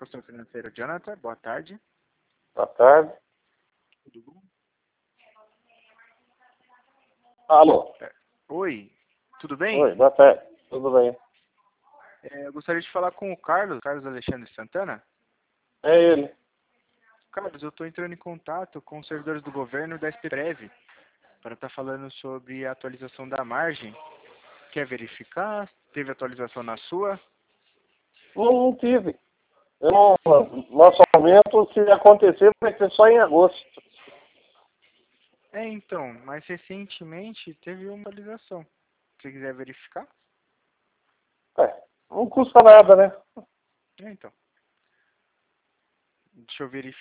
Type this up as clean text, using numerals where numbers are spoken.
Educação Financeira, Jonathan, boa tarde. Boa tarde. Tudo bom? Alô? Oi, tudo bem? Oi, boa tarde. Tudo bem? Eu gostaria de falar com o Carlos Alexandre Santana. É ele. Carlos, eu estou entrando em contato com os servidores do governo da SPREV para estar falando sobre a atualização da margem. Quer verificar? Teve atualização na sua? Não tive. Nosso aumento, se acontecer, vai ser só em agosto. Então, mas recentemente teve uma atualização. Se você quiser verificar? Não custa nada, né? Então. Deixa eu verificar.